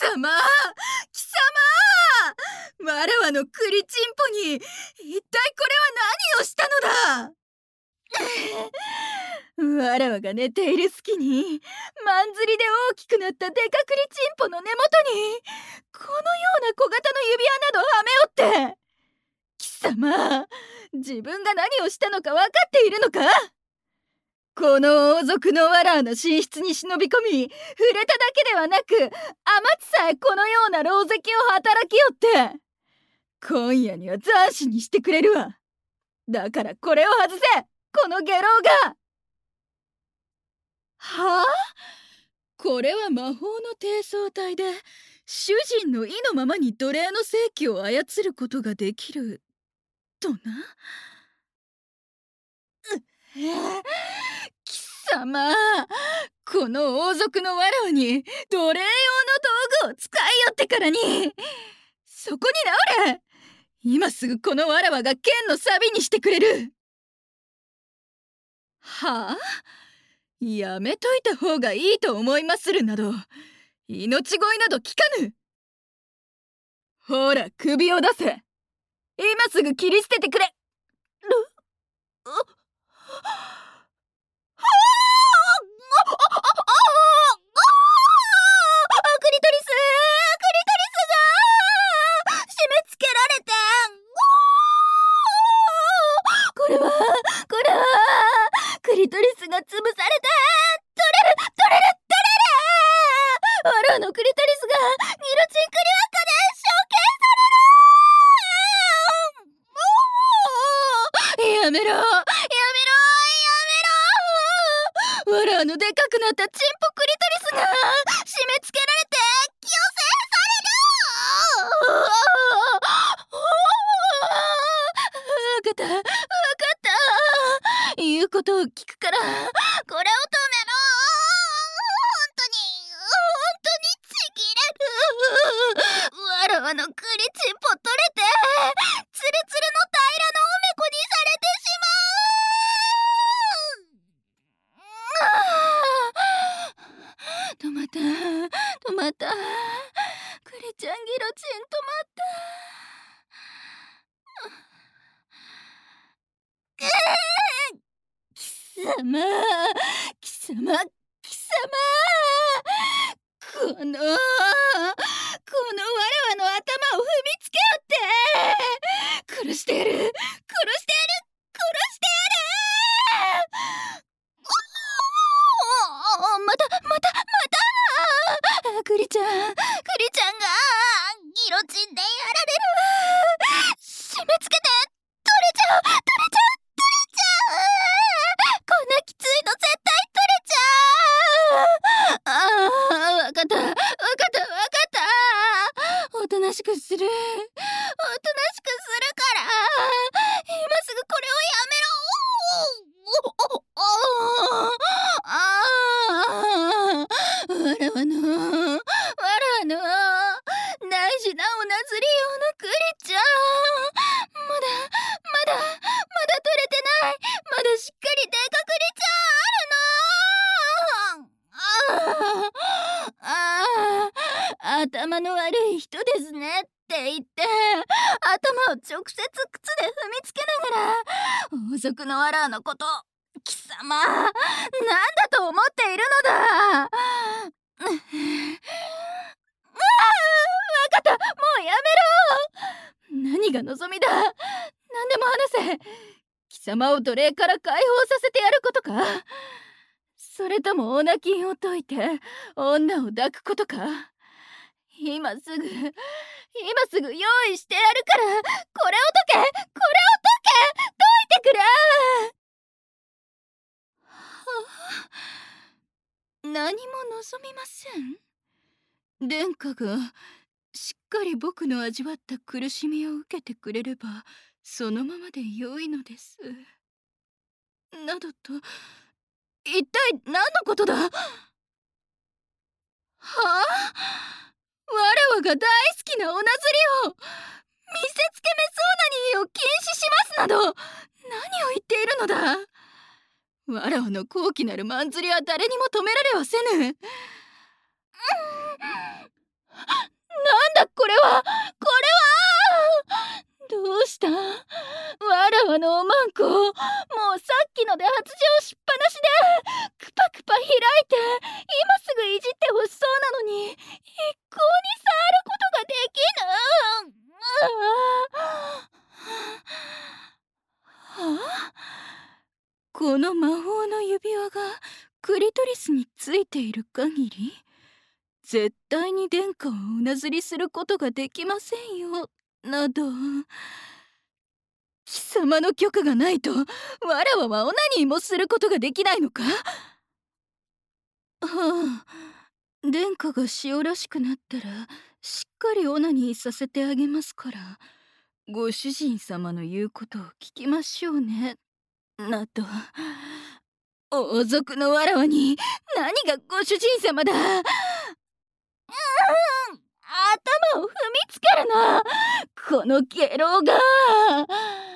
様、貴様、わらわのクリチンポに一体これは何をしたのだ。わらわが寝ている隙にまんずりで大きくなったデカクリチンポの根元にこのような小型の指輪などはめおって、貴様、自分が何をしたのか分かっているのか。この王族のわらわの寝室に忍び込み、触れただけではなく余つさえこのような狼藉を働きよって、今夜には斬首にしてくれるわ。だからこれを外せ、この下郎が。はあ？これは魔法の低層体で主人の意のままに奴隷の性器を操ることができるとな。貴様、この王族のわらわに奴隷用の道具を使いよってからに、そこに直れ。今すぐこのわらわが剣の錆にしてくれる。はあ？やめといた方がいいと思いまするなど、命乞いなど聞かぬ。ほら、首を出せ。今すぐ切り捨ててくれ。クリトリスが締め付けられて、これはクリトリスが潰されて取れる。わらわのクリトリスがギロチンクリワッカで処刑される。やめろ。わらわのでかくなったチンポクリトリスが締め付けられて強制される。わかった。言うことを聞くから、これを止めろ。本当にちぎれる。わらわのクリチンポ取れてツルツルの平らなおめこにされてしまう。止まった。クリちゃんギロチン止まった。貴様、このわらわの頭を踏みつけよって。殺してやる。またクリちゃんがギロチンでやられる。締め付けて取れちゃう。こんなきついの絶対取れちゃう。わかった。おとなしくするから今すぐこれをやめろ。わらわの大事なおなずり用のクリちゃん、まだ取れてない。まだしっかりでかクリちゃんあるの。頭の悪い人ですねって言って頭を直接靴で踏みつけながら王族のわらわのこと、貴様なんだと思っているのだ。わかった。もうやめろ。何が望みだ。何でも話せ。貴様を奴隷から解放させてやることか、それともオナキンを解いて女を抱くことか。今すぐ用意してやるから、これを解いてくれ。何も望みません。殿下がしっかり僕の味わった苦しみを受けてくれればそのままで良いのです。などと、一体何のことだ。はあ？わらわが大好きなおなずりを見せつけメソーナニーを禁止しますなど、何を言っているのだ。わらわの高貴なるまんずりは誰にも止められはせぬ。 いる限り絶対に殿下をおなずりすることができませんよなど。貴様の許可がないとわらわはオナニーもすることができないのか。はあ、殿下が塩らしくなったらしっかりオナニーさせてあげますから、ご主人様の言うことを聞きましょうねなど。王族のわらわに何がご主人様だ。頭を踏みつけるな、この下郎が。